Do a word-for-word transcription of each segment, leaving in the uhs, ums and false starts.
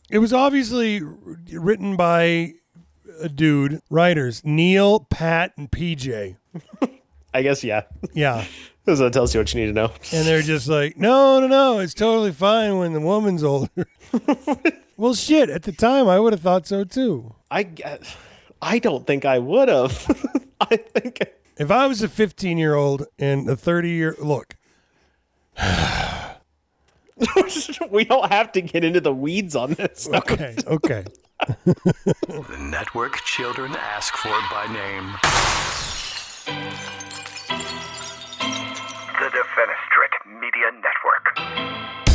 It was obviously written by a dude, writers, Neil, Pat, and P J. I guess, yeah. Yeah. Because that tells you what you need to know. And they're just like, no, no, no, it's totally fine when the woman's older. Well, shit, at the time, I would have thought so, too. I, I don't think I would have. I think... If I was a fifteen-year-old and a thirty-year... Look. We don't have to get into the weeds on this. Okay, okay. The network children ask for by name. The Defenestrate Media Network.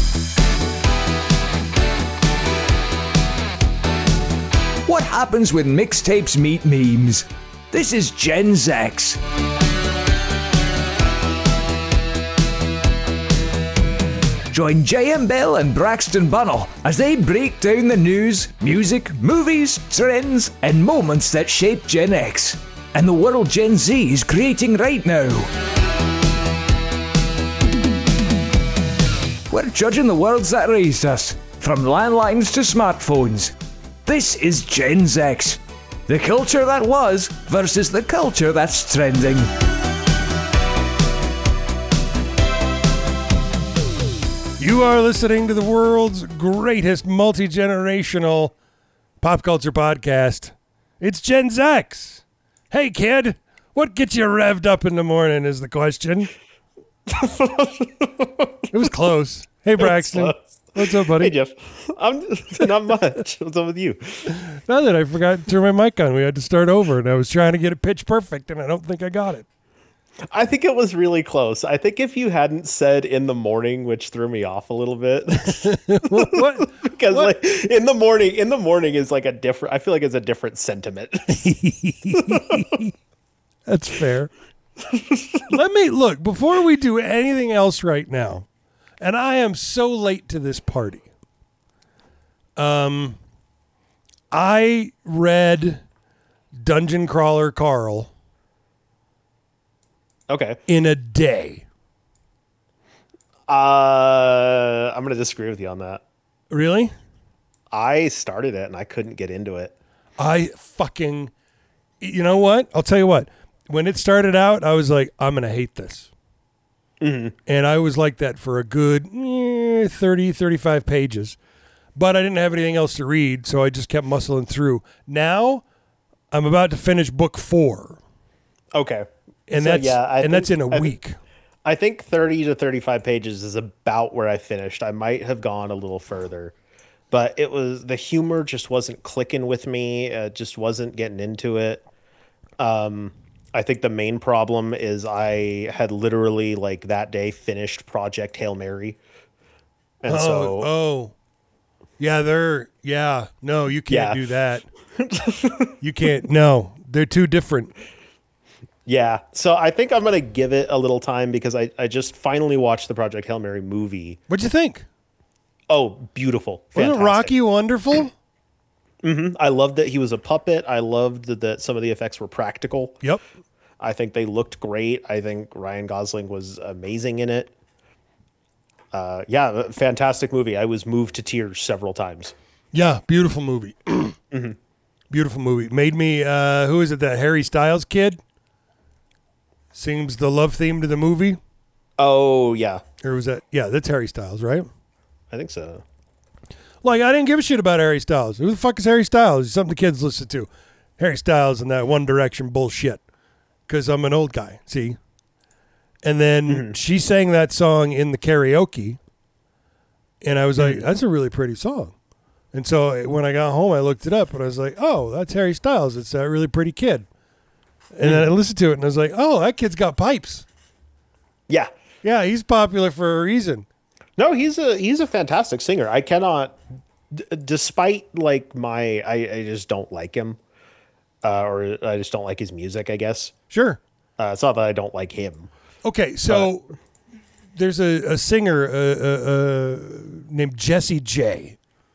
What happens when mixtapes meet memes? This is Gen X. Join J M Bell and Braxton Bunnell as they break down the news, music, movies, trends, and moments that shape Gen X and the world Gen Z is creating right now. We're judging the worlds that raised us, from landlines to smartphones. This is Gen X. The culture that was versus the culture that's trending. You are listening to the world's greatest multi-generational pop culture podcast. It's Gen X. Hey, kid, what gets you revved up in the morning is the question. It was close. Hey, Braxton. What's up, buddy? Hey, Jeff. I'm not much. What's up with you? Now that I forgot to turn my mic on, we had to start over, and I was trying to get it pitch perfect, and I don't think I got it. I think it was really close. I think if you hadn't said in the morning, which threw me off a little bit. What? Because What? like in the morning, in the morning is like a different, I feel like it's a different sentiment. That's fair. Let me look before we do anything else right now. And I am so late to this party. Um, I read Dungeon Crawler Carl Okay. in a day. Uh, I'm going to disagree with you on that. Really? I started it and I couldn't get into it. I fucking, you know what? I'll tell you what. When it started out, I was like, I'm going to hate this. Mm-hmm. And I was like that for a good eh, thirty, thirty-five pages. But I didn't have anything else to read, so I just kept muscling through. Now, I'm about to finish book four. Okay. And So, that's yeah, I and think- that's in a I thi- week. I think thirty to thirty-five pages is about where I finished. I might have gone a little further, but it was, the humor just wasn't clicking with me. It just wasn't getting into it. Um, I think the main problem is I had literally like that day finished Project Hail Mary. And oh, so, oh. Yeah, they're yeah. No, you can't Yeah. do that. You can't. No, they're too different. yeah. So I think I'm going to give it a little time because I, I just finally watched the Project Hail Mary movie. What'd you think? Oh, beautiful. Wasn't Fantastic. it Rocky wonderful? I loved that he was a puppet. I loved that some of the effects were practical. Yep. I think they looked great. I think Ryan Gosling was amazing in it. Uh, yeah, fantastic movie. I was moved to tears several times. Yeah, beautiful movie. mm-hmm. Beautiful movie. Made me, uh, who is it, that Harry Styles kid? Sings the love theme to the movie? Oh, yeah. Or was that, yeah, that's Harry Styles, right? I think so. Like, I didn't give a shit about Harry Styles. Who the fuck is Harry Styles? It's something the kids listen to. Harry Styles and that One Direction bullshit. Because I'm an old guy, see? And then mm-hmm. she sang that song in the karaoke. And I was like, that's a really pretty song. And so when I got home, I looked it up and I was like, oh, that's Harry Styles. It's that really pretty kid. And mm-hmm. then I listened to it and I was like, oh, that kid's got pipes. Yeah. Yeah, he's popular for a reason. No, he's a he's a fantastic singer. I cannot, d- despite like my, I, I just don't like him. Uh, or I just don't like his music, I guess. Sure. Uh, it's not that I don't like him. Okay, so but. there's a, a singer uh, uh, uh, named Jessie J.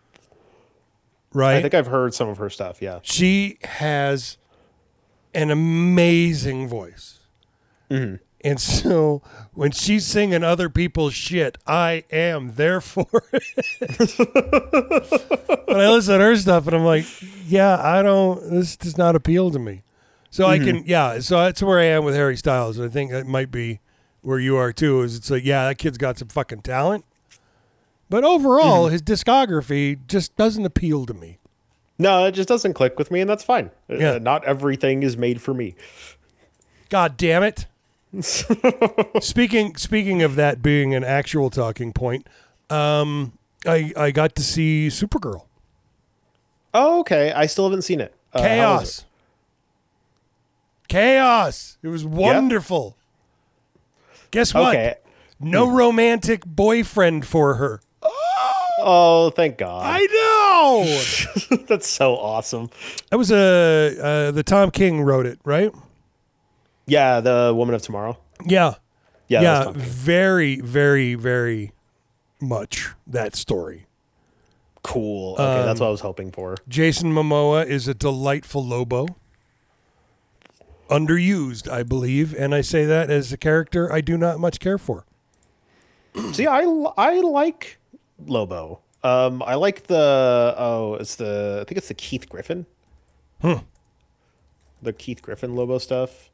Right? I think I've heard some of her stuff, yeah. She has an amazing voice. Mm-hmm. And so when she's singing other people's shit, I am there for it. But I listen to her stuff and I'm like, yeah, I don't, this does not appeal to me. So mm-hmm. I can, yeah, so that's where I am with Harry Styles. And I think that might be where you are too, is it's like, yeah, that kid's got some fucking talent. But overall, mm-hmm. his discography just doesn't appeal to me. No, it just doesn't click with me, and that's fine. Yeah. Uh, not everything is made for me. God damn it. speaking speaking of that being an actual talking point, um, I I got to see Supergirl. Oh, okay. I still haven't seen it. Uh, Chaos. It? Chaos. It was wonderful. Yeah. Guess what? Okay. No hmm. romantic boyfriend for her. Oh, thank God. I know. That's so awesome. That was a uh, uh, the Tom King wrote it, right? Yeah, the Woman of Tomorrow. Yeah. Yeah, yeah very, very, very much that story. Cool. Okay, um, that's what I was hoping for. Jason Momoa is a delightful Lobo. Underused, I believe, and I say that as a character I do not much care for. See, I, I like Lobo. Um, I like the, oh, it's the, I think it's the Keith Griffin. Hmm. The Keith Griffin Lobo stuff.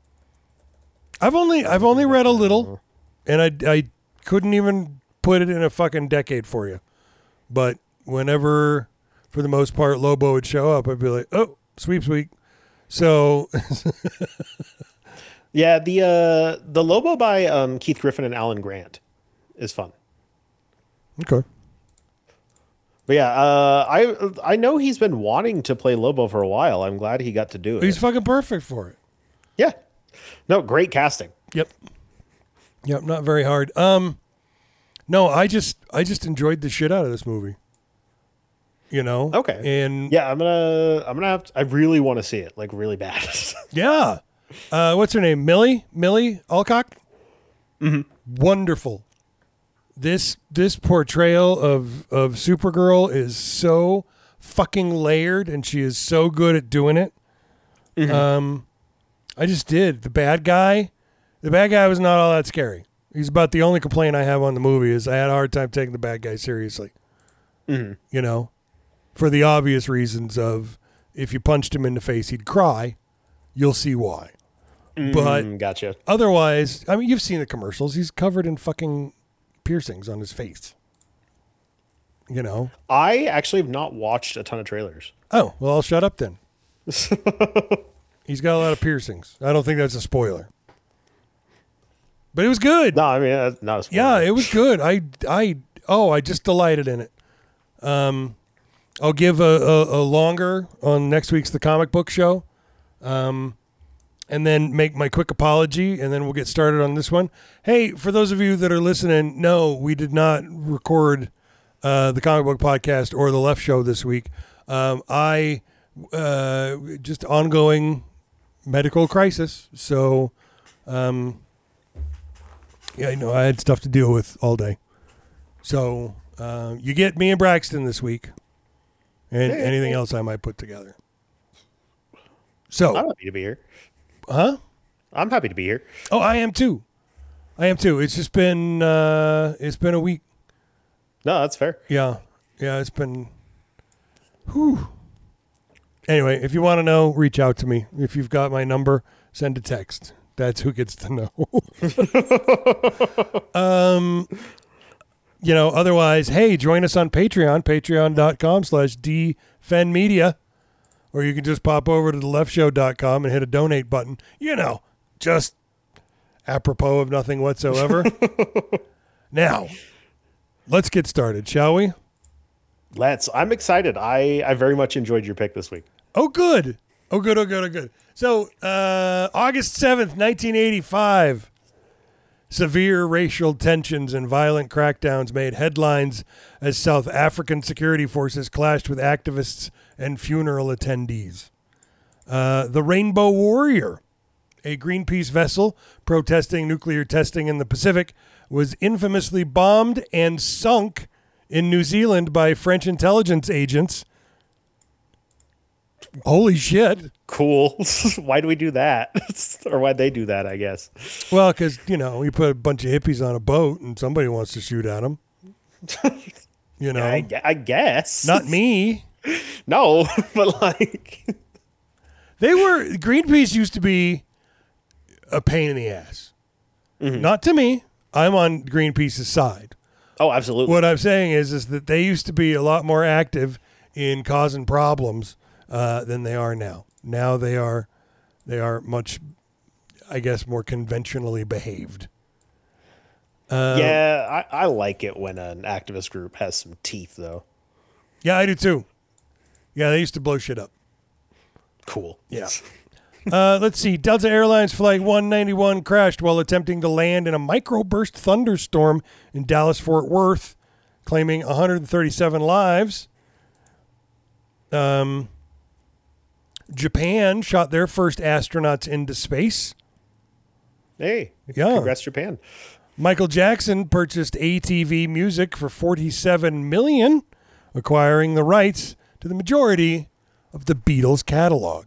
I've only I've only read a little, and I, I couldn't even put it in a fucking decade for you. But whenever, for the most part, Lobo would show up, I'd be like, oh, sweeps week. So, yeah, the uh, the Lobo by um, Keith Griffin and Alan Grant is fun. Okay. But yeah, uh, I I know he's been wanting to play Lobo for a while. I'm glad he got to do it. He's fucking perfect for it. Yeah. No, great casting. Yep. Yep, not very hard. Um, no, I just I just enjoyed the shit out of this movie. You know? Okay. And yeah, I'm gonna I'm gonna have to, I really want to see it, like really bad. Yeah. Uh, what's her name? Millie? Millie Alcock? Mm-hmm. Wonderful. This this portrayal of of Supergirl is so fucking layered, and she is so good at doing it. Mm-hmm. Um, I just did. The bad guy, the bad guy was not all that scary. He's about the only complaint I have on the movie is I had a hard time taking the bad guy seriously. Mm-hmm. You know, for the obvious reasons of if you punched him in the face, he'd cry. You'll see why. Mm, but gotcha. Otherwise, I mean, you've seen the commercials. He's covered in fucking piercings on his face. You know? I actually have not watched a ton of trailers. Oh, well, I'll shut up then. He's got a lot of piercings. I don't think that's a spoiler. But it was good. No, I mean, that's not a spoiler. Yeah, it was good. I, I, oh, I just delighted in it. Um, I'll give a, a, a longer on next week's The Comic Book Show. Um, and then make my quick apology, and then we'll get started on this one. Hey, for those of you that are listening, no, we did not record uh, the Comic Book Podcast or the Left Show this week. Um, I uh, just ongoing medical crisis, so um, yeah, I know I had stuff to deal with all day. So uh, you get me and Braxton this week, and hey, anything hey. else I might put together. So I'm happy to be here. Huh? I'm happy to be here. Oh, I am too. I am too. It's just been uh, it's been a week. No, that's fair. Yeah, yeah. It's been. Whew. Anyway, if you want to know, reach out to me. If you've got my number, send a text. That's who gets to know. um, you know. Otherwise, hey, join us on Patreon. Patreon dot com slash defend media. Or you can just pop over to the left show dot com and hit a donate button. You know, just apropos of nothing whatsoever. Now, let's get started, shall we? Let's. I'm excited. I, I very much enjoyed your pick this week. Oh, good. Oh, good, oh, good, oh, good. So, uh, August seventh, nineteen eighty-five, severe racial tensions and violent crackdowns made headlines as South African security forces clashed with activists and funeral attendees. Uh, the Rainbow Warrior, a Greenpeace vessel protesting nuclear testing in the Pacific, was infamously bombed and sunk in New Zealand by French intelligence agents. Holy shit. Cool. Why do we do that? Or why'd they do that, I guess? Well, because, you know, you put a bunch of hippies on a boat and somebody wants to shoot at them. You know? I, I guess. Not me. No, but like... They were... Greenpeace used to be a pain in the ass. Mm-hmm. Not to me. I'm on Greenpeace's side. Oh, absolutely. What I'm saying is, is that they used to be a lot more active in causing problems uh, than they are now. Now they are, they are much, I guess, more conventionally behaved. Uh, yeah, I, I like it when an activist group has some teeth, though. Yeah, I do too. Yeah, they used to blow shit up. Cool. Yeah. Uh, let's see. Delta Airlines Flight one ninety-one crashed while attempting to land in a microburst thunderstorm in Dallas-Fort Worth, claiming one hundred thirty-seven lives. Um, Japan shot their first astronauts into space. Hey, yeah. Congrats, Japan. Michael Jackson purchased A T V Music for forty-seven million dollars, acquiring the rights to the majority of the Beatles catalog.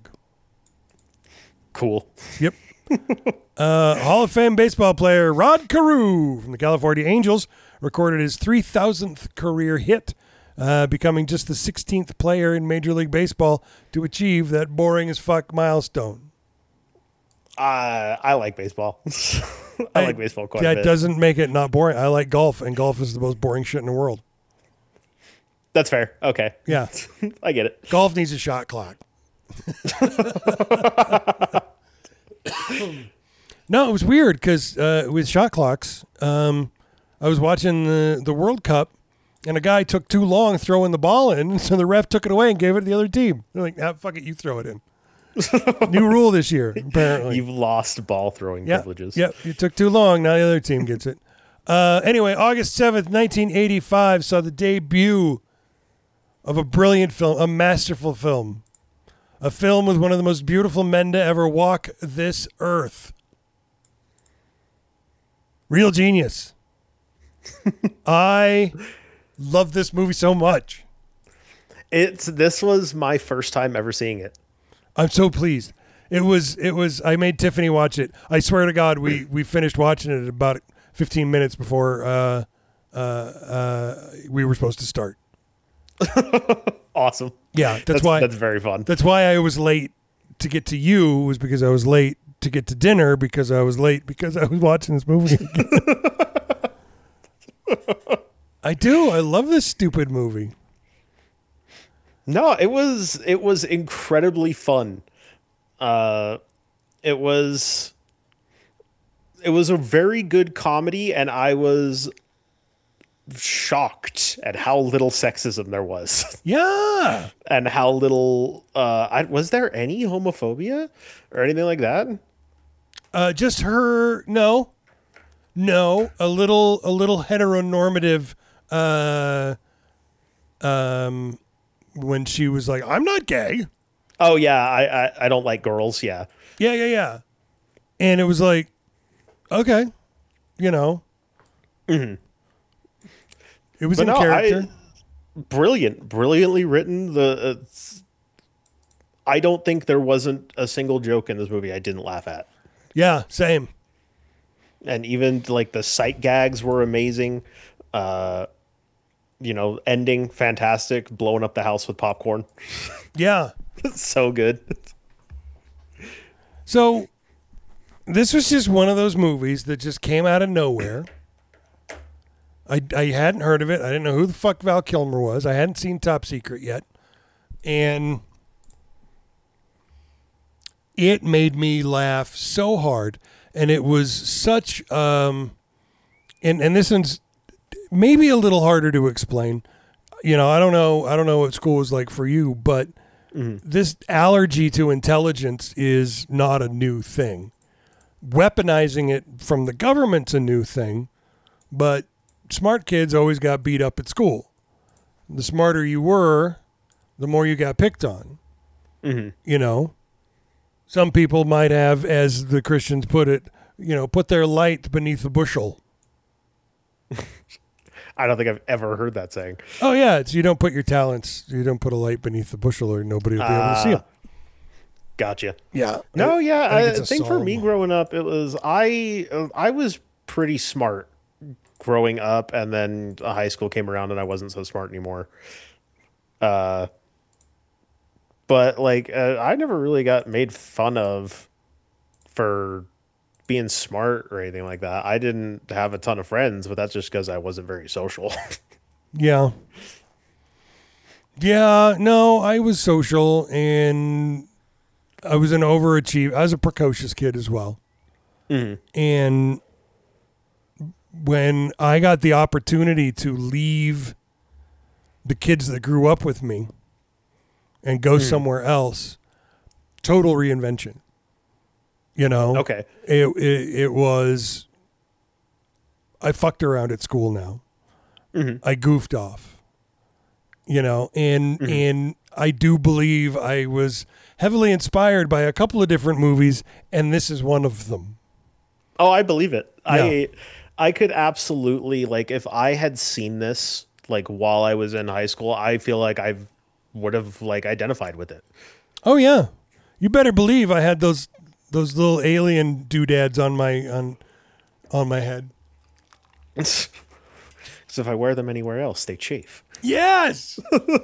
Cool. Yep. uh, Hall of Fame baseball player Rod Carew from the California Angels recorded his three thousandth career hit, uh, becoming just the sixteenth player in Major League Baseball to achieve that boring as fuck milestone. Uh, I like baseball. I, I like baseball quite that a bit. That doesn't make it not boring. I like golf, and golf is the most boring shit in the world. That's fair. Okay. Yeah. I get it. Golf needs a shot clock. No, it was weird because uh, with shot clocks, um, I was watching the, the World Cup, and a guy took too long throwing the ball in, so the ref took it away and gave it to the other team. They're like, ah, fuck it, you throw it in. New rule this year, apparently. You've lost ball throwing yep, privileges. Yep, you took too long. Now the other team gets it. Uh, anyway, August seventh, nineteen eighty-five saw the debut of a brilliant film, a masterful film. A film with one of the most beautiful men to ever walk this earth. Real genius. I love this movie so much. It's this was my first time ever seeing it. I'm so pleased. It was it was I made Tiffany watch it. I swear to God, we we finished watching it about fifteen minutes before uh, uh, uh, we were supposed to start. Awesome. Yeah, that's, that's why that's very fun. That's why I was late to get to you, was because I was late to get to dinner, because I was late because I was watching this movie again. I do. I love this stupid movie. No, it was it was incredibly fun. Uh, it was it was a very good comedy, and I was shocked at how little sexism there was. Yeah. And how little uh I, was there any homophobia or anything like that? Uh just her no. No, a little a little heteronormative uh um when she was like, I'm not gay. Oh yeah, I I, I don't like girls, yeah. Yeah, yeah, yeah. And it was like, okay, you know. Mm-hmm. It was but in no, character. I, brilliant, brilliantly written. The uh, I don't think there wasn't a single joke in this movie I didn't laugh at. Yeah, same. And even like the sight gags were amazing. Uh, you know, ending fantastic, blowing up the house with popcorn. Yeah, so good. So this was just one of those movies that just came out of nowhere. I, I hadn't heard of it. I didn't know who the fuck Val Kilmer was. I hadn't seen Top Secret yet. And it made me laugh so hard. And it was such... Um, and, and this one's maybe a little harder to explain. You know, I don't know. I don't know what school was like for you, but mm-hmm. this allergy to intelligence is not a new thing. Weaponizing it from the government's a new thing, but smart kids always got beat up at school. The smarter you were, the more you got picked on. Mm-hmm. You know, some people might have, as the Christians put it, you know, put their light beneath a bushel. I don't think I've ever heard that saying. Oh yeah, it's you don't put your talents, you don't put a light beneath the bushel, or nobody will be uh, able to see them. Gotcha. Yeah. No, yeah. I I, think I it's a think for me psalm. growing up, it was I uh, I was pretty smart growing up, and then uh, high school came around and I wasn't so smart anymore. Uh, but like uh, I never really got made fun of for being smart or anything like that. I didn't have a ton of friends, but that's just because I wasn't very social. Yeah. Yeah, no, I was social and I was an overachiever. I was a precocious kid as well. Mhm. And when I got the opportunity to leave the kids that grew up with me and go somewhere else, total reinvention. You know? Okay. It, it, it was, I fucked around at school now. Mm-hmm. I goofed off, you know, and Mm-hmm. and I do believe I was heavily inspired by a couple of different movies, and this is one of them. Oh, I believe it. Yeah. I I could absolutely, like, if I had seen this like while I was in high school, I feel like I would have like identified with it. Oh yeah, you better believe I had those those little alien doodads on my on on my head. So if I wear them anywhere else, they chafe. Yes.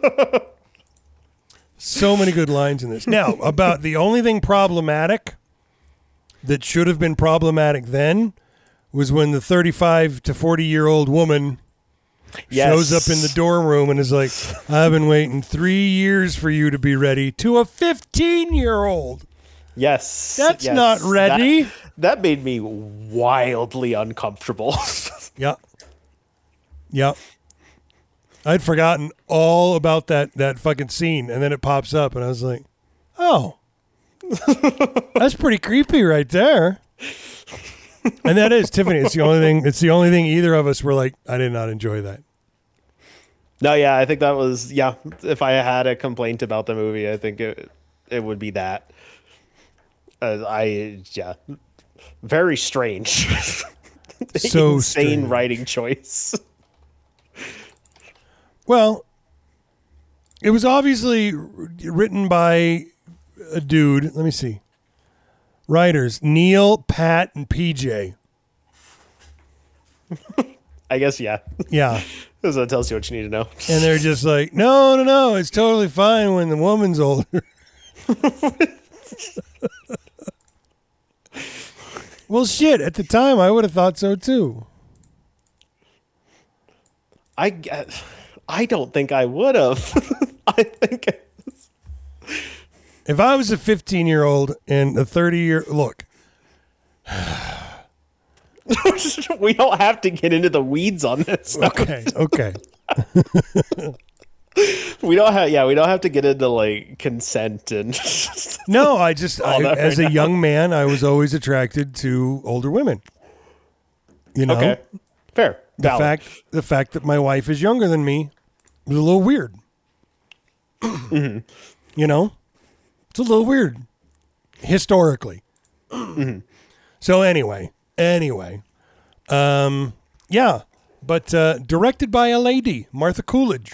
So many good lines in this. Now, about the only thing problematic that should have been problematic then was when the thirty-five to forty year old woman Yes. shows up in the dorm room and is like, I've been waiting three years for you to be ready, to a fifteen year old. Yes. That's yes. not ready. That, that made me wildly uncomfortable. Yeah. Yeah. I'd forgotten all about that that fucking scene, and then it pops up, and I was like, oh, that's pretty creepy right there. And that is, Tiffany, it's the only thing, it's the only thing either of us were like, I did not enjoy that. No, yeah, I think that was, yeah, if I had a complaint about the movie, I think it it would be that. Uh, I, yeah, very strange. So Insane strange. writing choice. Well, it was obviously written by a dude. Let me see. Writers, Neil, Pat, and P J. I guess, yeah. Yeah. So that tells you what you need to know. And they're just like, no, no, no, it's totally fine when the woman's older. Well, shit, at the time, I would have thought so too. I, get- I don't think I would have. I think If I was a fifteen-year-old and a thirty-year... Look, we don't have to get into the weeds on this. okay, okay. We don't have, yeah, we don't have to get into like consent and. No, I just, I, All that as right a now. young man, I was always attracted to older women. You know? Okay, fair. The Valid. fact, the fact that my wife is younger than me was a little weird. Mm-hmm. You know, it's a little weird historically. Mm-hmm. So anyway, anyway, um, yeah, but uh, directed by a lady, Martha Coolidge.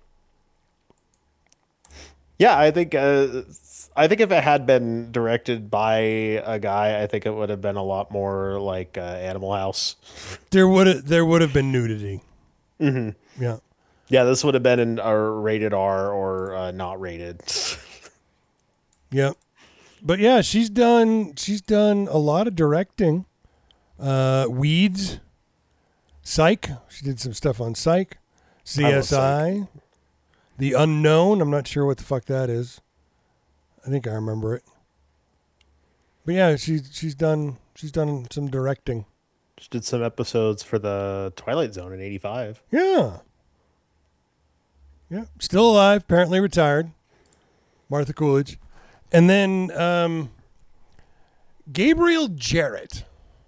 Yeah, I think uh, I think if it had been directed by a guy, I think it would have been a lot more like uh, Animal House. There would have there would have been nudity. Mm-hmm. Yeah. Yeah, this would have been in a rated R or uh, not rated. Yeah. But yeah, she's done she's done a lot of directing. Uh, Weeds, Psych. She did some stuff on Psych. C S I. The Unknown. I'm not sure what the fuck that is. I think I remember it. But yeah, she's she's done she's done some directing. Just did some episodes for the Twilight Zone in eighty-five. Yeah. Yeah. Still alive, apparently retired. Martha Coolidge. And then um, Gabriel Jarrett.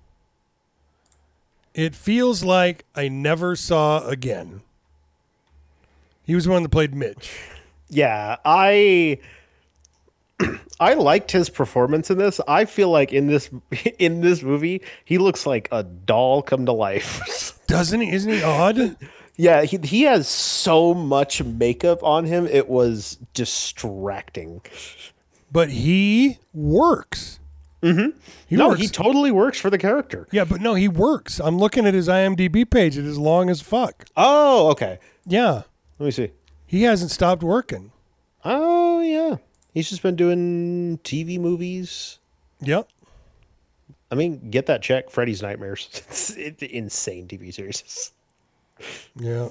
It feels like I never saw again. He was the one that played Mitch. Yeah, I I liked his performance in this. I feel like in this in this movie, he looks like a doll come to life. Doesn't he? Isn't he odd? Yeah, he he has so much makeup on him. It was distracting. but he works. Mm-hmm. He no, works. he totally works for the character. Yeah, but no, he works. I'm looking at his IMDb page. It is long as fuck. Oh, okay. Yeah. Let me see. He hasn't stopped working. Oh, yeah. He's just been doing T V movies. Yep. I mean, get that check. Freddy's Nightmares. It's, it's insane T V series. Yeah.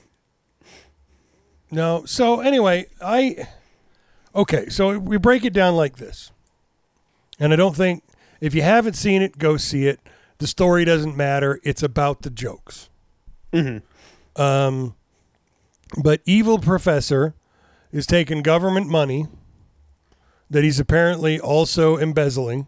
No. So anyway, I. Okay, so we break it down like this. And I don't think, if you haven't seen it, go see it. The story doesn't matter. It's about the jokes. Mm-hmm. Um, but evil professor is taking government money that he's apparently also embezzling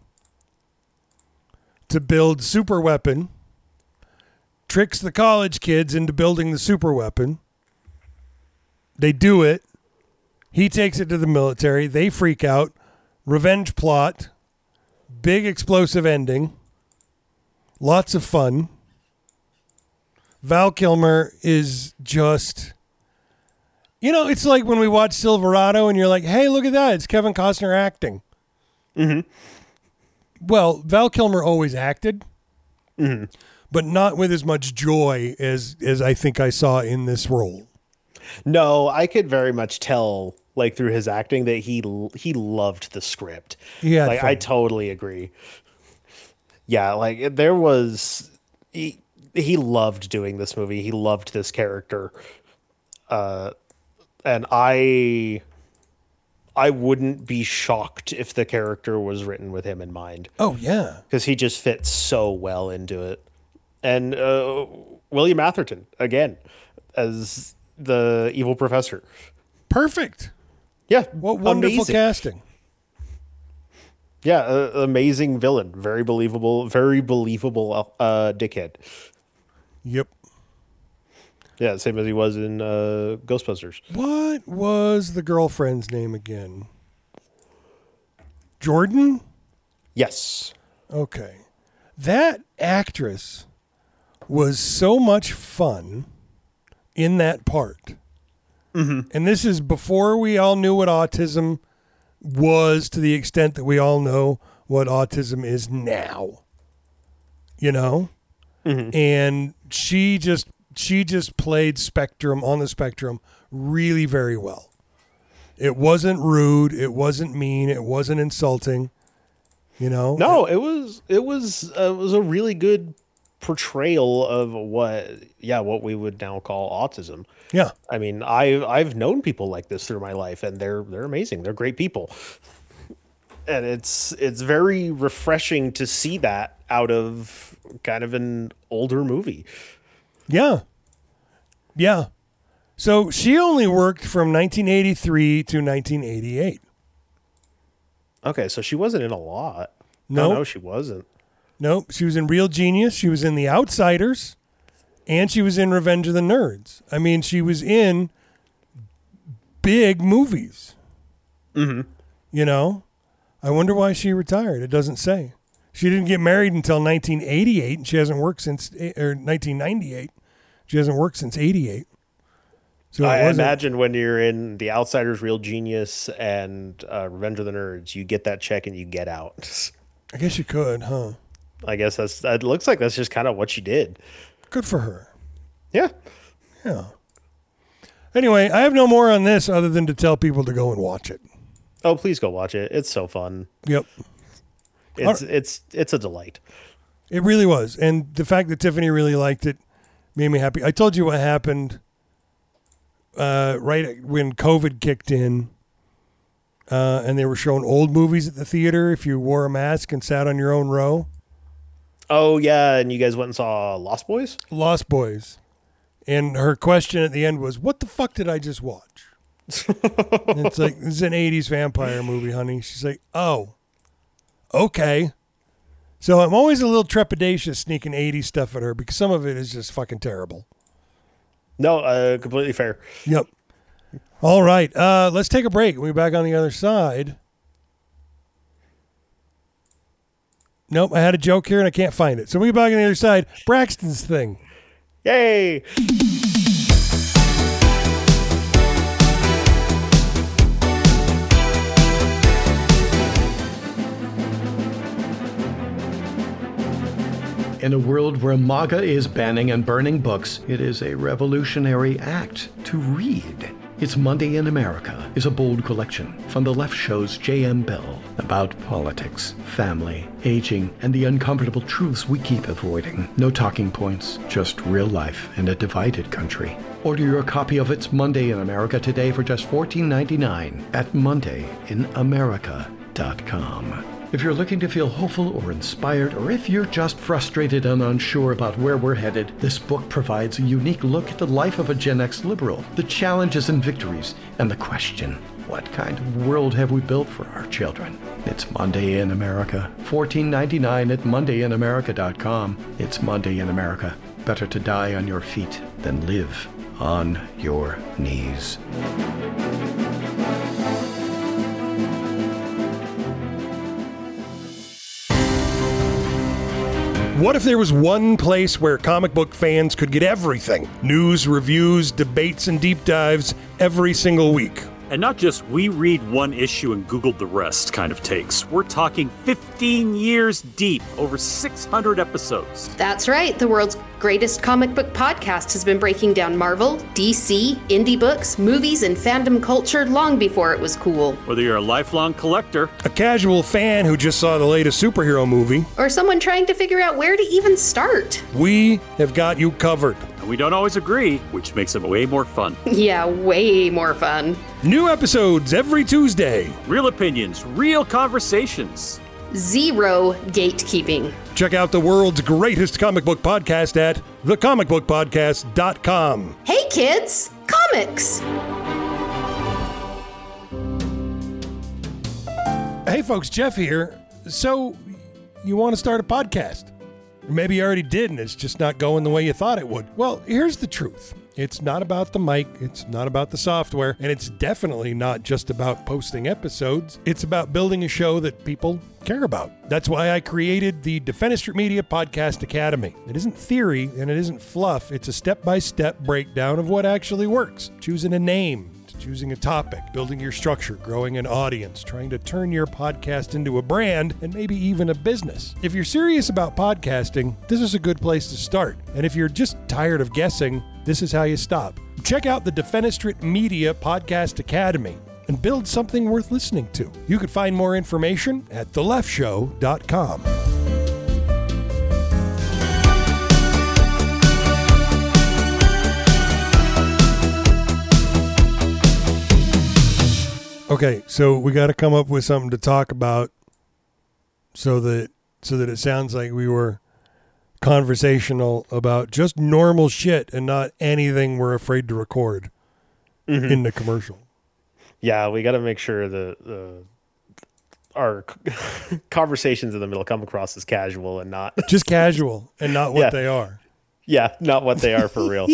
to build super weapon, tricks the college kids into building the super weapon. They do it. He takes it to the military. They freak out. Revenge plot. Big explosive ending. Lots of fun. Val Kilmer is just, you know, it's like when we watch Silverado and you're like, hey, look at that. It's Kevin Costner acting. Mm-hmm. Well, Val Kilmer always acted, mm-hmm. but not with as much joy as, as I think I saw in this role. No, I could very much tell, like, through his acting that he he loved the script. Yeah, like, I totally agree. Yeah, like, there was... He, he loved doing this movie. He loved this character. Uh, and I... I wouldn't be shocked if the character was written with him in mind. Oh, yeah. Because he just fits so well into it. And uh, William Atherton, again, as the evil professor. Perfect. Yeah. What wonderful amazing. casting. Yeah, uh, amazing villain. Very believable, very believable uh, dickhead. Yep. Yeah, same as he was in uh, Ghostbusters. What was the girlfriend's name again? Jordan? Yes. Okay. That actress was so much fun in that part. Mm-hmm. And this is before we all knew what autism was, to the extent that we all know what autism is now. You know? Mm-hmm. And she just she just played spectrum on the spectrum really very well. It wasn't rude, it wasn't mean, it wasn't insulting. You know? No, it was it was uh, it was a really good portrayal of what yeah, what we would now call autism. Yeah. I mean, I I've known people like this through my life, and they're they're amazing. They're great people. And it's it's very refreshing to see that out of kind of an older movie. Yeah. Yeah. So she only worked from nineteen eighty-three to nineteen eighty-eight. Okay, so she wasn't in a lot. No, no, she wasn't. Nope. She was in Real Genius. She was in The Outsiders. And she was in Revenge of the Nerds. I mean, she was in big movies. Mm-hmm. You know? I wonder why she retired. It doesn't say. She didn't get married until nineteen eighty-eight, and she hasn't worked since, or nineteen ninety-eight. She hasn't worked since eighty-eight. So I wasn't, imagine when you're in The Outsiders, Real Genius, and uh, Revenge of the Nerds, you get that check and you get out. I guess you could, huh? I guess that's. It looks like that's just kind of what she did. Good for her. Yeah. Yeah. Anyway, I have no more on this other than to tell people to go and watch it. Oh, please go watch it. It's so fun. Yep. It's it's it's a delight. It really was. And the fact that Tiffany really liked it made me happy. I told you what happened uh, right when COVID kicked in, uh, and they were showing old movies at the theater if you wore a mask and sat on your own row. Oh, yeah, and you guys went and saw Lost Boys? Lost Boys. And her question at the end was, what the fuck did I just watch? And it's like, this is an eighties vampire movie, honey. She's like, oh, okay. So I'm always a little trepidatious sneaking eighties stuff at her because some of it is just fucking terrible. No, uh, completely fair. Yep. All right. Uh, let's take a break. We'll be back on the other side. Nope, I had a joke here and I can't find it. So we'll be back on the other side. Braxton's thing. Yay! In a world where MAGA is banning and burning books, it is a revolutionary act to read. It's Monday in America is a bold collection from the Left Show's J M Bell about politics, family, aging, and the uncomfortable truths we keep avoiding. No talking points, just real life in a divided country. Order your copy of It's Monday in America today for just fourteen ninety-nine at monday in america dot com. If you're looking to feel hopeful or inspired, or if you're just frustrated and unsure about where we're headed, this book provides a unique look at the life of a Gen X liberal, the challenges and victories, and the question, what kind of world have we built for our children? It's Monday in America. fourteen ninety-nine at monday in america dot com. It's Monday in America. Better to die on your feet than live on your knees. What if there was one place where comic book fans could get everything? News, reviews, debates, and deep dives every single week. And not just we read one issue and Googled the rest kind of takes. We're talking fifteen years deep, over six hundred episodes. That's right. The world's greatest comic book podcast has been breaking down Marvel, D C, indie books, movies, and fandom culture long before it was cool. Whether you're a lifelong collector, a casual fan who just saw the latest superhero movie, or someone trying to figure out where to even start, we have got you covered. And we don't always agree, which makes it way more fun. Yeah, way more fun. New episodes every Tuesday. Real opinions, real conversations. Zero gatekeeping. Check out the world's greatest comic book podcast at the comic book podcast dot com. Hey kids, comics! Hey folks, Jeff here. So, you want to start a podcast? Maybe you already did and it's just not going the way you thought it would. Well, here's the truth. It's not about the mic, it's not about the software, and it's definitely not just about posting episodes. It's about building a show that people care about. That's why I created the Defenestrate Media Podcast Academy. It isn't theory and it isn't fluff. It's a step-by-step breakdown of what actually works. Choosing a name, choosing a topic, building your structure, growing an audience, trying to turn your podcast into a brand, and maybe even a business. If you're serious about podcasting, this is a good place to start. And if you're just tired of guessing, this is how you stop. Check out the Defenestrate Media Podcast Academy and build something worth listening to. You can find more information at the left show dot com. Okay, so we got to come up with something to talk about so that so that it sounds like we were conversational about just normal shit and not anything we're afraid to record mm-hmm. in the commercial. Yeah, we got to make sure that uh, our conversations in the middle come across as casual and not just casual and not what yeah. they are. Yeah, not what they are for real.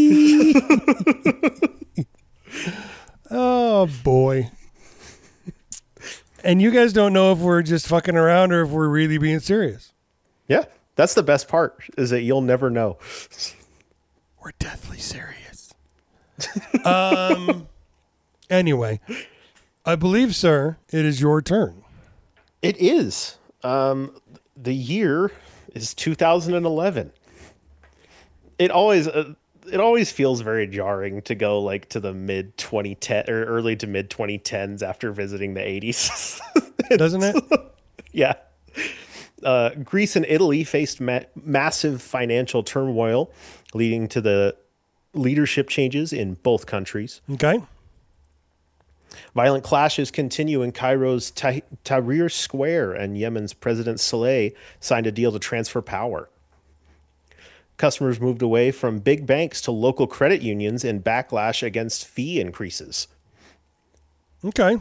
Oh boy. And you guys don't know if we're just fucking around or if we're really being serious. Yeah, that's the best part, is that you'll never know. We're deathly serious. um. Anyway, I believe, sir, it is your turn. It is. Um, the year is two thousand eleven. It always... Uh, It always feels very jarring to go like to the mid twenty ten or early to mid twenty tens after visiting the eighties. Doesn't it? Yeah. Uh, Greece and Italy faced ma- massive financial turmoil, leading to the leadership changes in both countries. Okay. Violent clashes continue in Cairo's Ta- Tahrir Square, and Yemen's President Saleh signed a deal to transfer power. Customers moved away from big banks to local credit unions in backlash against fee increases. Okay.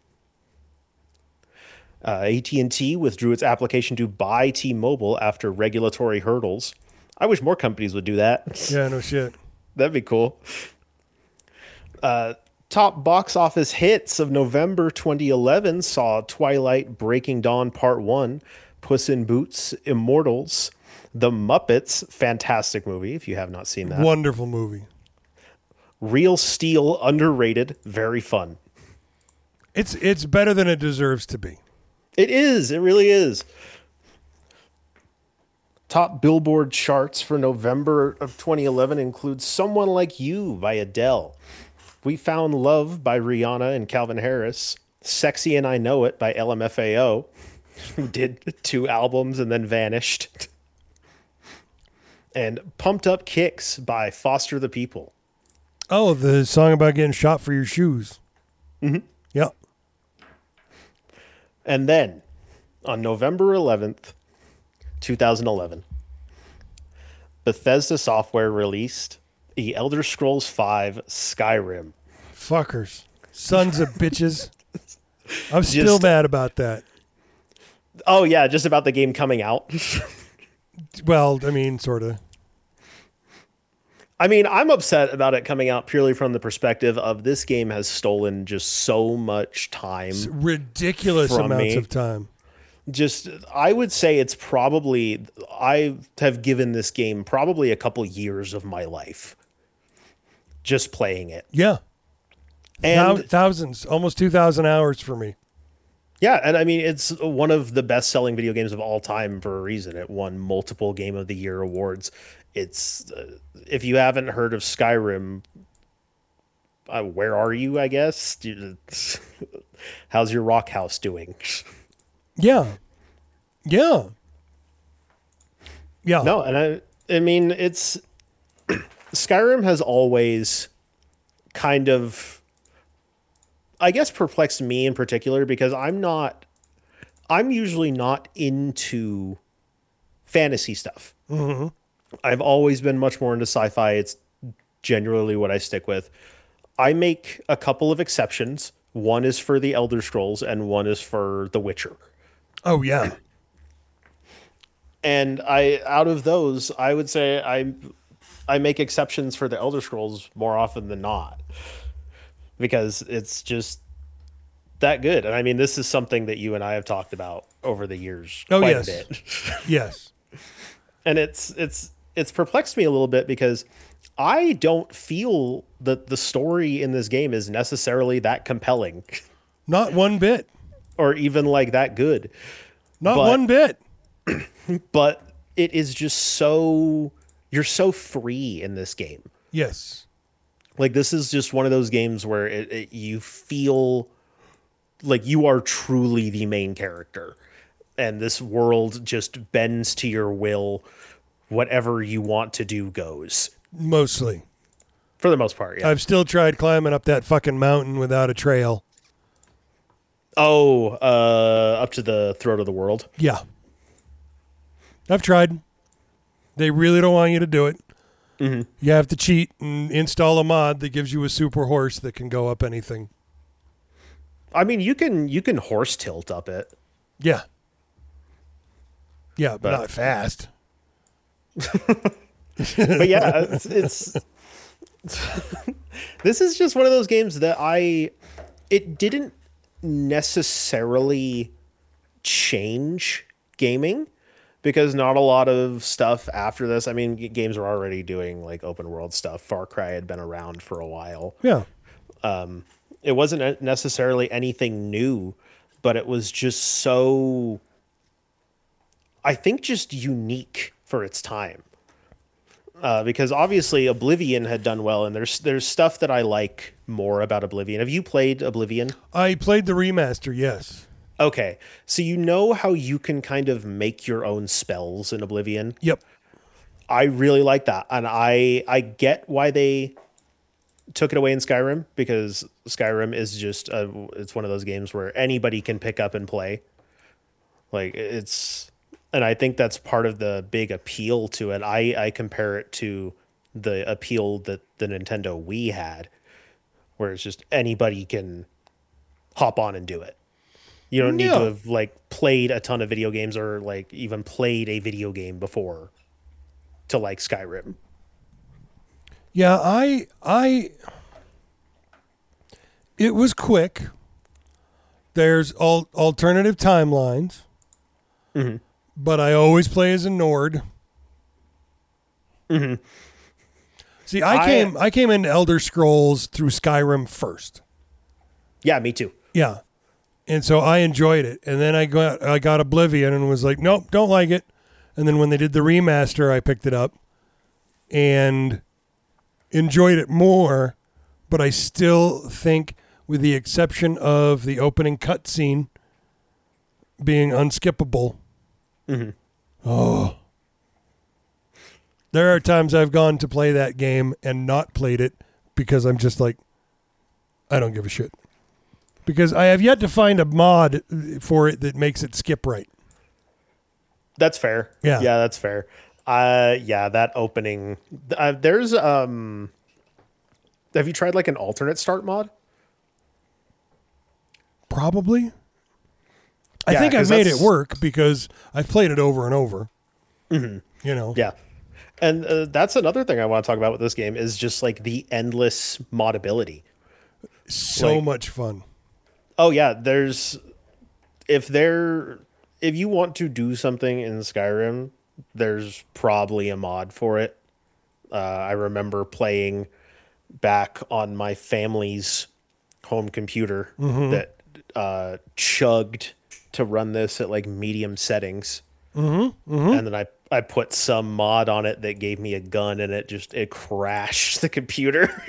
Uh, A T and T withdrew its application to buy T-Mobile after regulatory hurdles. I wish more companies would do that. Yeah, no shit. That'd be cool. Uh, top box office hits of November twenty eleven saw Twilight, Breaking Dawn Part one, Puss in Boots, Immortals, The Muppets, fantastic movie if you have not seen that. Wonderful movie. Real Steel, underrated, very fun. It's it's better than it deserves to be. It is. It really is. top Billboard charts for November of twenty eleven include Someone Like You by Adele, We Found Love by Rihanna and Calvin Harris, Sexy and I Know It by L M F A O, who did two albums and then vanished, and Pumped Up Kicks by Foster the People. Oh, the song about getting shot for your shoes. Mm-hmm. Yep. And then, on November eleventh, twenty eleven, Bethesda Software released The Elder Scrolls five Skyrim. Fuckers. Sons of bitches. I'm still Just- mad about that. Oh, yeah, just about the game coming out. Well, I mean, sort of. I mean, I'm upset about it coming out purely from the perspective of this game has stolen just so much time. Ridiculous from amounts me. of time. Just, I would say it's probably, I have given this game probably a couple years of my life just playing it. Yeah. And Thou- thousands, almost two thousand hours for me. yeah, and I mean, it's one of the best selling video games of all time for a reason. It won multiple Game of the Year awards. It's, uh, if you haven't heard of Skyrim, uh, where are you, I guess? Do- How's your rock house doing? Yeah. Yeah. Yeah. No, and I I mean it's Skyrim has always kind of I guess perplexed me in particular because I'm not I'm usually not into fantasy stuff. Mm-hmm. I've always been much more into sci-fi. It's generally what I stick with. I make a couple of exceptions. One is for the Elder Scrolls and one is for The Witcher. Oh, yeah. And I, out of those, I would say I, I make exceptions for the Elder Scrolls more often than not, because it's just that good. And I mean, this is something that you and I have talked about over the years. Oh, quite yes. a bit. Yes. And it's it's it's perplexed me a little bit because I don't feel that the story in this game is necessarily that compelling. Not one bit. Or even like that good. Not But- one bit. But it is just so you're so free in this game. Yes. Like this is just one of those games where it, it, you feel like you are truly the main character, and this world just bends to your will. Whatever you want to do goes. Mostly. For the most part, yeah. I've still tried climbing up that fucking mountain without a trail. Oh, uh, up to the throat of the world. Yeah. I've tried. They really don't want you to do it. Mm-hmm. You have to cheat and install a mod that gives you a super horse that can go up anything. I mean, you can you can horse tilt up it. Yeah. Yeah, but, But- not fast. But yeah, it's, it's this is just one of those games that I it didn't necessarily change gaming because not a lot of stuff after this. I mean, g- games were already doing like open world stuff. Far Cry had been around for a while. Yeah. It wasn't necessarily anything new, but it was just so I think just unique for its time. Uh, because obviously Oblivion had done well, and there's there's stuff that I like more about Oblivion. Have you played Oblivion? I played the remaster, yes. Okay, so you know how you can kind of make your own spells in Oblivion? Yep. I really like that, and I I get why they took it away in Skyrim, because Skyrim is just a, it's one of those games where anybody can pick up and play. Like it's, and I think that's part of the big appeal to it. I I compare it to the appeal that the Nintendo Wii had, where it's just anybody can hop on and do it. You don't need Yeah. to have like played a ton of video games or like even played a video game before to like Skyrim. Yeah, I I it was quick. There's all alternative timelines. Mm-hmm. But I always play as a Nord. Mm-hmm. See, I, I- came I came into Elder Scrolls through Skyrim first. Yeah, me too. Yeah. And so I enjoyed it. And then I got I got Oblivion and was like, nope, don't like it. And then when they did the remaster, I picked it up and enjoyed it more. But I still think, with the exception of the opening cutscene being unskippable, mm-hmm. oh, there are times I've gone to play that game and not played it because I'm just like, I don't give a shit. Because I have yet to find a mod for it that makes it skip right. That's fair. Yeah. Yeah, that's fair. Uh, yeah, that opening. Uh, there's um. Have you tried like an alternate start mod? Probably. I Yeah, think I've 'cause made it that's- work because I've played it over and over. Mm-hmm. You know. Yeah. And uh, that's another thing I want to talk about with this game is just like the endless modability. So Like- much fun. Oh yeah, there's if there if you want to do something in Skyrim, there's probably a mod for it. Uh, I remember playing back on my family's home computer Mhm. that uh, chugged to run this at like medium settings, Mm-hmm. Mm-hmm. and then I I put some mod on it that gave me a gun, and it just it crashed the computer.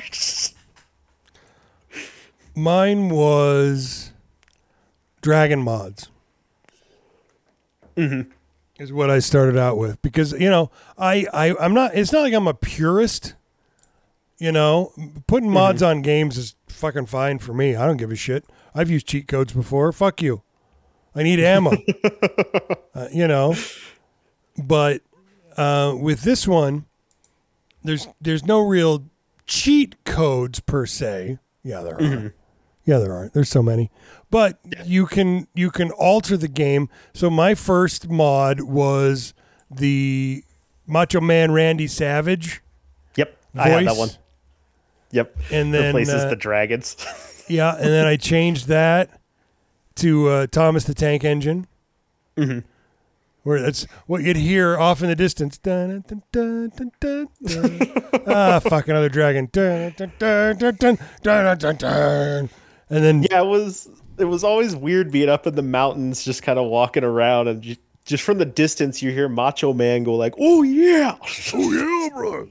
Mine was Dragon mods. Mm-hmm. Is what I started out with because you know I, I I'm not. It's not like I'm a purist. You know, putting mods on games is fucking fine for me. I don't give a shit. I've used cheat codes before. Fuck you. I need ammo. uh, you know, but uh, with this one, there's there's no real cheat codes per se. Yeah, there are. Mm-hmm. Yeah, there are. There's so many. But you can you can alter the game. So my first mod was the Macho Man Randy Savage. Yep, I have that voice. one. Yep, And then replaces uh, the dragons. yeah, and then I changed that to uh, Thomas the Tank Engine. Mm-hmm. Where that's what you'd hear off in the distance. Dun, dun, dun, dun, dun, dun. ah, fuck, another dragon. Dun, dun, dun, dun, dun, dun, dun, dun. And then Yeah, it was it was always weird being up in the mountains, just kind of walking around, and just, just from the distance you hear Macho Man go like, "Oh yeah, oh yeah, bro."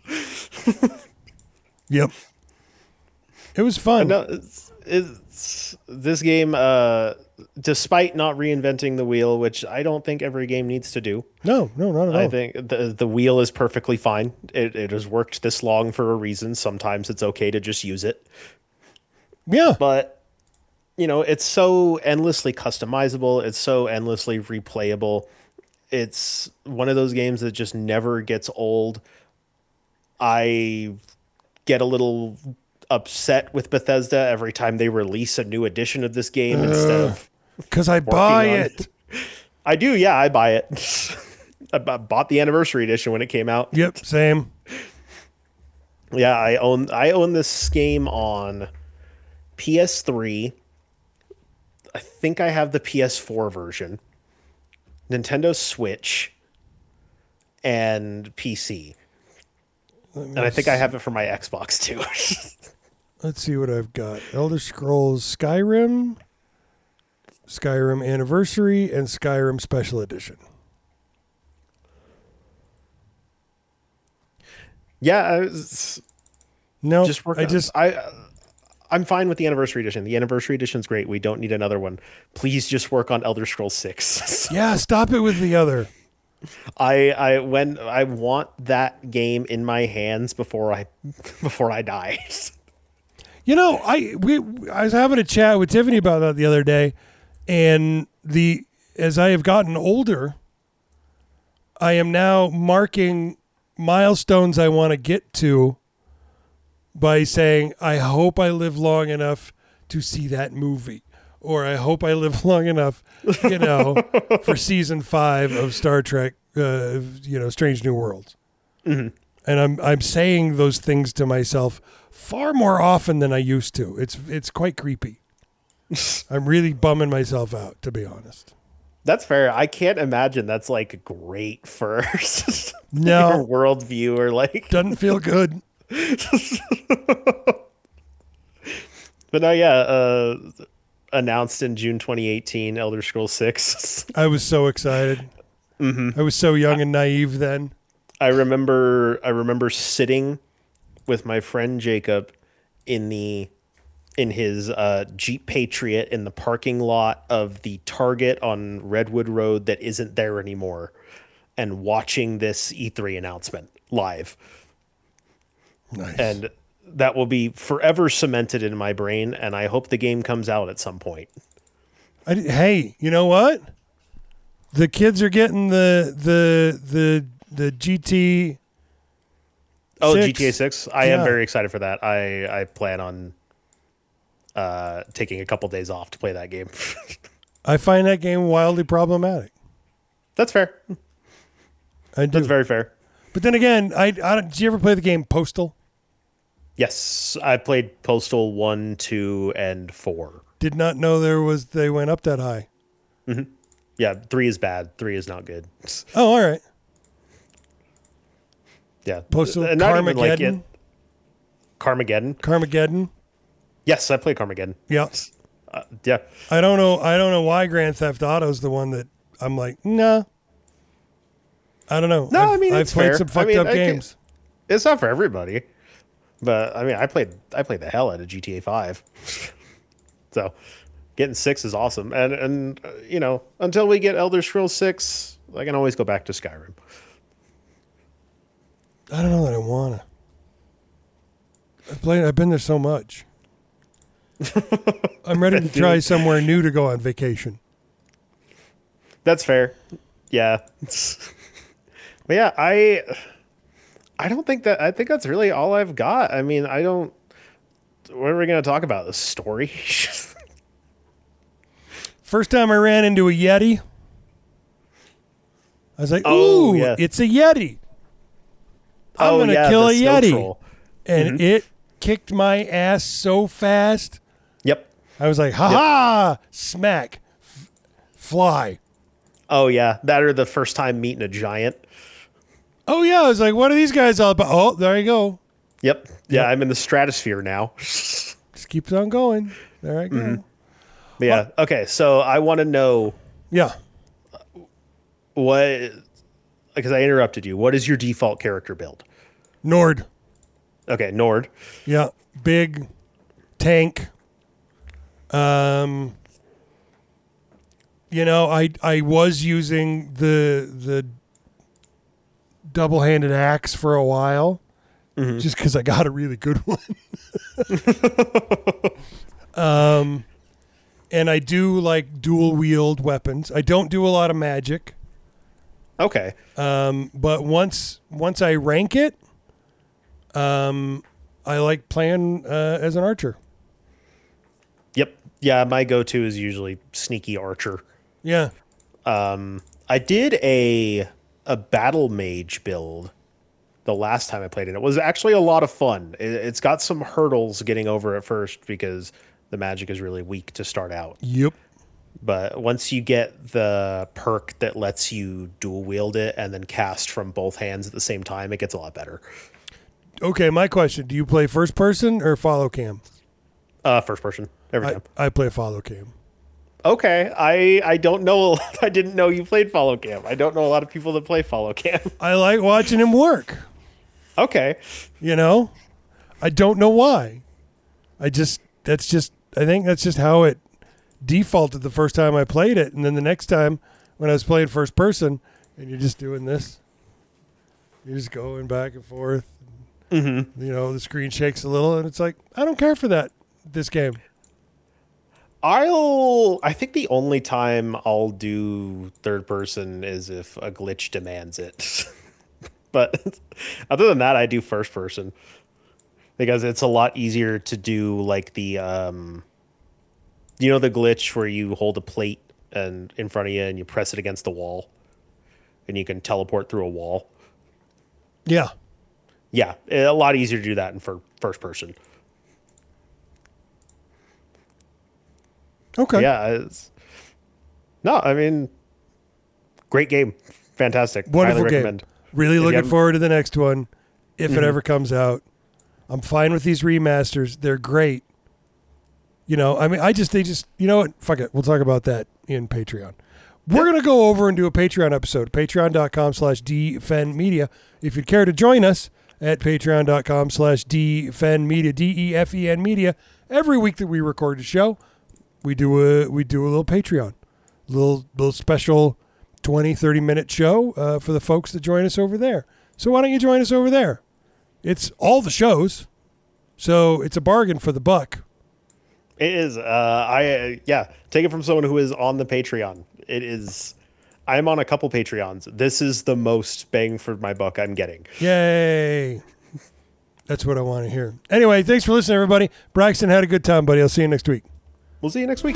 Yep. It was fun. No, it's, it's this game. Uh, despite not reinventing the wheel, which I don't think every game needs to do. No, no, not at all. I think the the wheel is perfectly fine. It it has worked this long for a reason. Sometimes it's okay to just use it. Yeah. But you know, it's so endlessly customizable. It's so endlessly replayable. It's one of those games that just never gets old. I get a little upset with Bethesda every time they release a new edition of this game uh, instead of because I buy on, it. I do, yeah, I buy it. I bought the anniversary edition when it came out. Yep, same. Yeah, I own I own this game on P S three. I think I have the P S four version, Nintendo Switch, and P C. And I think I have it for my Xbox too. Let's see what I've got. Elder Scrolls Skyrim, Skyrim Anniversary, and Skyrim Special Edition. Yeah, I was, no, just work I on, just I uh, I'm fine with the Anniversary Edition. The Anniversary Edition's great. We don't need another one. Please just work on Elder Scrolls six. Yeah, stop it with the other. I I when I want that game in my hands before I before I die. You know, I we I was having a chat with Tiffany about that the other day, and the as I have gotten older, I am now marking milestones I want to get to by saying, I hope I live long enough to see that movie. Or I hope I live long enough, you know, for season five of Star Trek, uh, you know, Strange New Worlds. Mm-hmm. And I'm I'm saying those things to myself far more often than I used to. It's it's quite creepy. I'm really bumming myself out, to be honest. That's fair. I can't imagine that's like great for no your worldview or like doesn't feel good. But no, yeah. Uh, announced in June twenty eighteen, Elder Scrolls six. I was so excited. Mm-hmm. I was so young and naive then. I remember I remember sitting with my friend Jacob in the in his uh, Jeep Patriot in the parking lot of the Target on Redwood Road that isn't there anymore, and watching this E three announcement live. Nice. And that will be forever cemented in my brain, and I hope the game comes out at some point. I, hey, you know what? The kids are getting the the the the G T. Oh, six. G T A six. I Yeah. am very excited for that. I I plan on uh, taking a couple days off to play that game. I find that game wildly problematic. That's fair. I do. That's very fair. But then again, I, I don't, did you ever play the game Postal? Yes, I played Postal one, two, and four. Did not know there was they went up that high. Mm-hmm. Yeah, three is bad. Three is not good. Oh, all right. Yeah, Postal Uh, not even like Carmageddon. it- Carmageddon. Carmageddon. Yes, I played Carmageddon. Yeah. Uh, yeah. I don't know. I don't know why Grand Theft Auto is the one that I'm like, nah. I don't know. No, I've, I mean I've it's played fair. some fucked I mean, up I can- games. It's not for everybody, but I mean, I played I played the hell out of G T A five. So, getting six is awesome, and and uh, you know, until we get Elder Scrolls six, I can always go back to Skyrim. I don't know that I wanna. I've played. I've been there so much. I'm ready to try somewhere new to go on vacation. That's fair. Yeah. But yeah, I I don't think that I think that's really all I've got. I mean, I don't what are we going to talk about? The story? First time I ran into a Yeti, I was like, Oh, ooh, yeah. it's a Yeti. I'm Oh, going to yeah, kill the a snow Yeti. troll. And Mhm. it kicked my ass so fast. Yep. I was like, ha ha, smack, f- fly. Oh yeah, that or the first time meeting a giant. Oh, yeah. I was like, what are these guys all about? Oh, there you go. Yep. Yeah, I'm in the stratosphere now. Just keeps on going. There I go. Mhm. But yeah. Okay. So I want to know Yeah. what, because I interrupted you. What is your default character build? Nord. Okay, Nord. Yeah. Big tank. Um, you know, I I was using the the double-handed axe for a while, Mhm. just because I got a really good one. um, and I do like dual wield weapons. I don't do a lot of magic. Okay. Um, but once once I rank it, um, I like playing uh, as an archer. Yep. Yeah, my go-to is usually sneaky archer. Yeah. Um, I did a a battle mage build the last time I played it. It was actually a lot of fun. It, it's got some hurdles getting over at first because the magic is really weak to start out. Yep. But once you get the perk that lets you dual wield it and then cast from both hands at the same time, it gets a lot better. Okay, my question: do you play first person or follow cam? Uh, first person every I, time. I play follow cam. Okay, I I don't know. I didn't know you played follow cam. I don't know a lot of people that play follow cam. I like watching him work. Okay. You know, I don't know why. I just that's just I think that's just how it defaulted the first time I played it, and then the next time when I was playing first person, and you're just doing this, you're just going back and forth. Mm-hmm. You know, the screen shakes a little, and it's like I don't care for that this game. I'll. I think the only time I'll do third person is if a glitch demands it. But other than that, I do first person because it's a lot easier to do like the, um, you know, the glitch where you hold a plate and in front of you and you press it against the wall, and you can teleport through a wall. Yeah. Yeah, a lot easier to do that in for first person. Okay. Yeah. It's, no, I mean, great game. Fantastic. Wonderful Highly game. recommend. Really If you looking haven't- forward to the next one, if Mhm. it ever comes out. I'm fine with these remasters. They're great. You know, I mean, I just, they just, you know what? Fuck it. We'll talk about that in Patreon. We're going to go over and do a Patreon episode, patreon.com slash defendmedia. If you'd care to join us at patreon.com slash defendmedia, D E F E N media, every week that we record the show, we do a we do a little Patreon, little little special twenty, thirty minute show uh, for the folks that join us over there. So why don't you join us over there? It's all the shows, so it's a bargain for the buck. It is. Uh, I uh, yeah. Take it from someone who is on the Patreon. It is. I'm on a couple Patreons. This is the most bang for my buck I'm getting. Yay! That's what I want to hear. Anyway, thanks for listening, everybody. Braxton had a good time, buddy. I'll see you next week. We'll see you next week.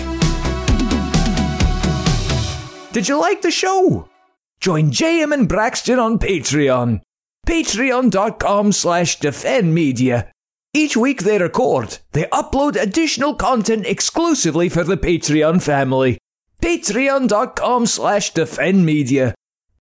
Did you like the show? Join J M and Braxton on Patreon. Patreon.com slash defendmedia. Each week they record, they upload additional content exclusively for the Patreon family. Patreon.com slash defendmedia.